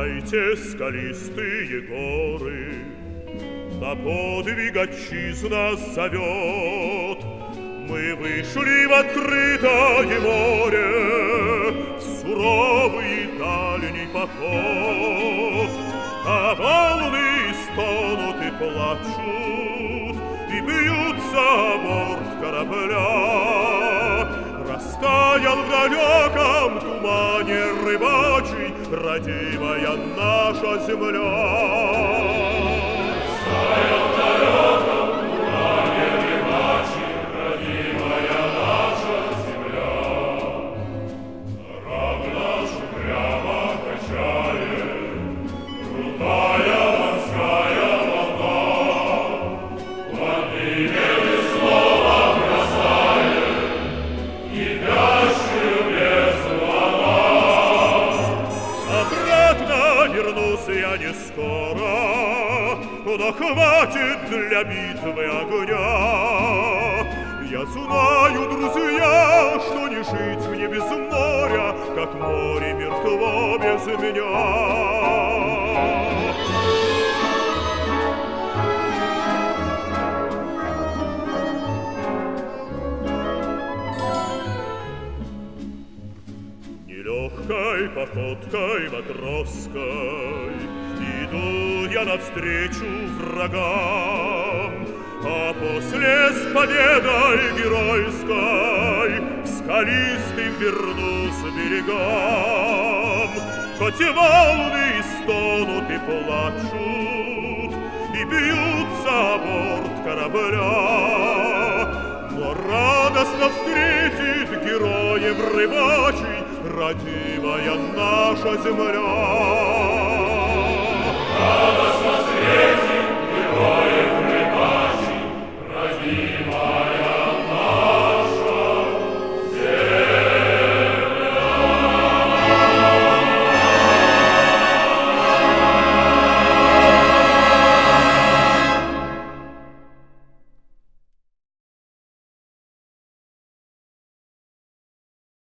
Знайте скалистые горы, на подвиг отчизна зовет. Мы вышли в открытое море, в суровый дальний поход. А волны стонут и плачут, и бьются о борт корабля. Растаял в далеком тумане рыбачий родимая наша земля. Растаял в далеком тумане рыбачий родимая наша земля. Корабль наш упрямо качает крутая морская волна. Владыке снова бросает кипящую бездну она. Обратно вернусь я не скоро, но хватит для битвы огня. Я знаю, друзья, что не жить мне без моря, как море мертво без меня. Нелегкой походкой матросской иду я навстречу врагам, а после с победой геройской к скалистым вернусь берегам. Хоть и волны стонут и плачут, и бьются о борт корабля, но радостно встретит героев рыбачий родимая наша земля. Радостно встретит